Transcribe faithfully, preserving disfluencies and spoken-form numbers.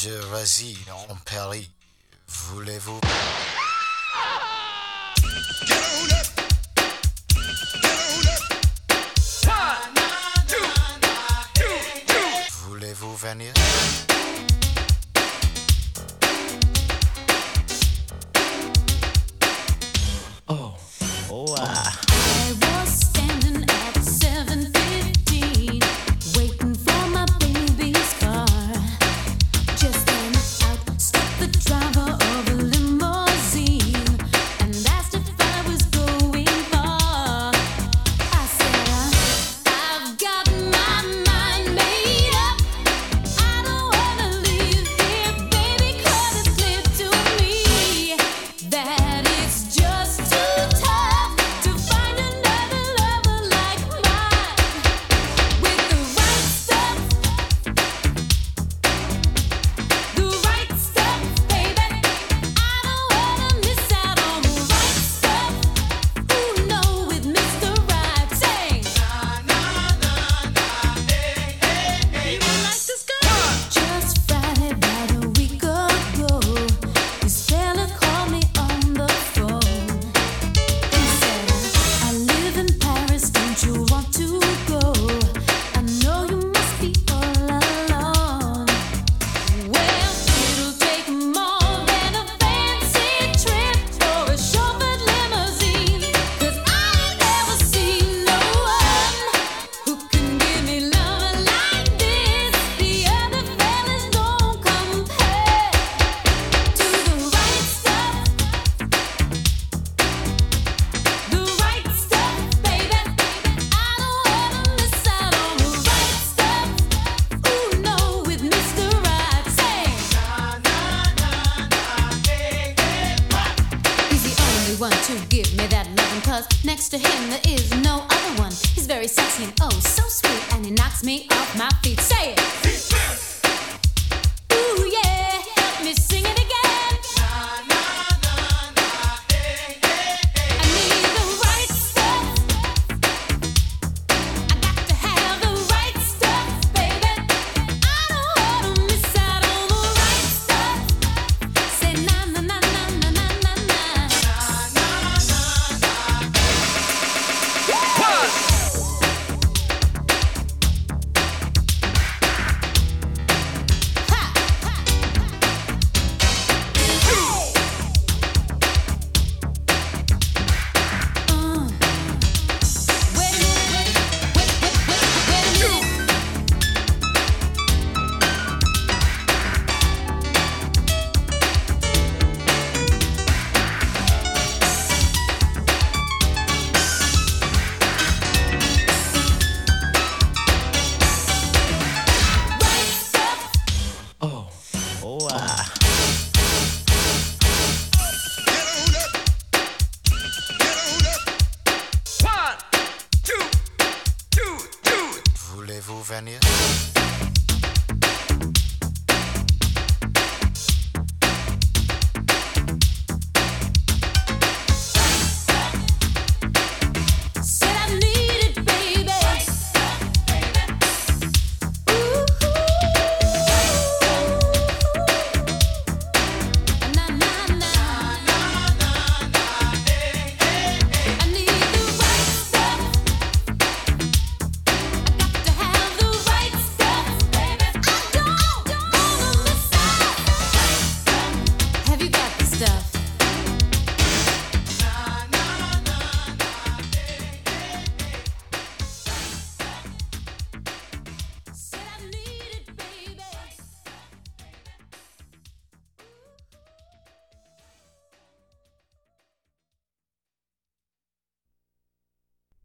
Je réside en Paris. Voulez-vous? Voulez-vous venir? Oh, oh, ah. I was standing at seven fifteen, waiting for my baby's car. Just then out stepped the driver of a limousine and asked if I was going far. I said, I've got my mind made up. I don't wanna leave here, baby, 'cause it's clear to me that it's just too tough to find another lover like mine with the right stuff, the right stuff, baby. I don't wanna miss out on the right stuff. Ooh, no, with Mister Right. Say, you would like this girl? Just Friday, about a week ago, this fella called me on the phone. He said, I live in Paris, don't you want to go? I know you must be all alone. Well, it'll take more than a fancy trip or a chauffeured limousine, 'cause I ain't never seen no one who can give me love like this. The other fellas don't compare to the right stuff, the right stuff, baby. I don't wanna miss out on the right stuff. Ooh, no, with Mister Right. Say, he's the only one to give me that loving, 'cause next to him there is no other one. He's very sexy and oh so sweet, and he knocks me off my feet. Say it. Ooh, yeah, help me sing it again. I need the right stuff. I got to have the right stuff, baby. I don't wanna miss out on the right stuff. Say na na na na na na na na. Uh. Wait a minute, wait, wait, wait, wait a minute. Right stuff. Oh, oh, ah. Voulez-vous venir?